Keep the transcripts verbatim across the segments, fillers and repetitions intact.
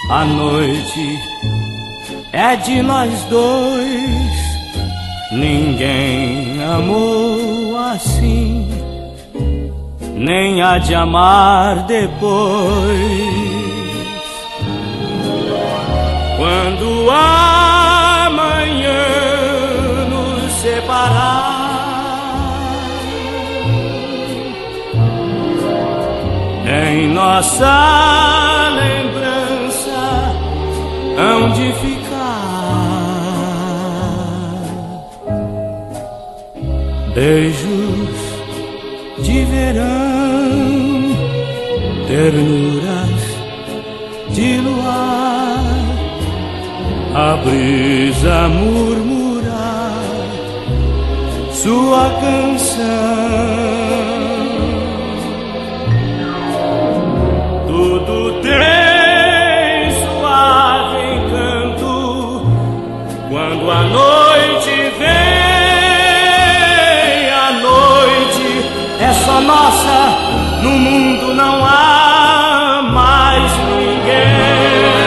A noite é de nós dois, ninguém amou assim, nem há de amar depois. Quando amanhã nos separar, em nossa lembrança hão de ficar beijos de verão, ternuras de luar, a brisa murmurar sua canção. Tudo tem suave encanto quando a noite vem. A noite é só nossa, no mundo não há mais ninguém.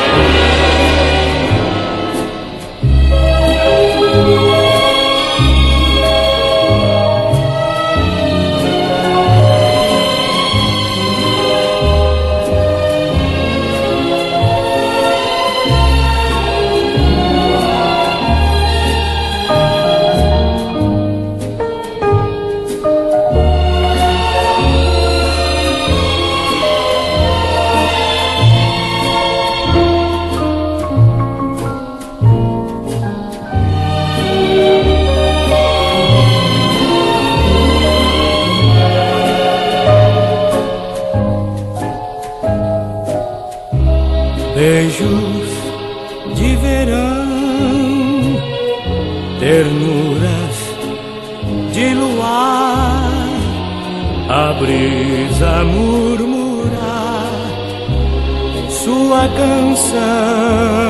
Beijos de verão, ternuras de luar, a brisa murmurar sua canção.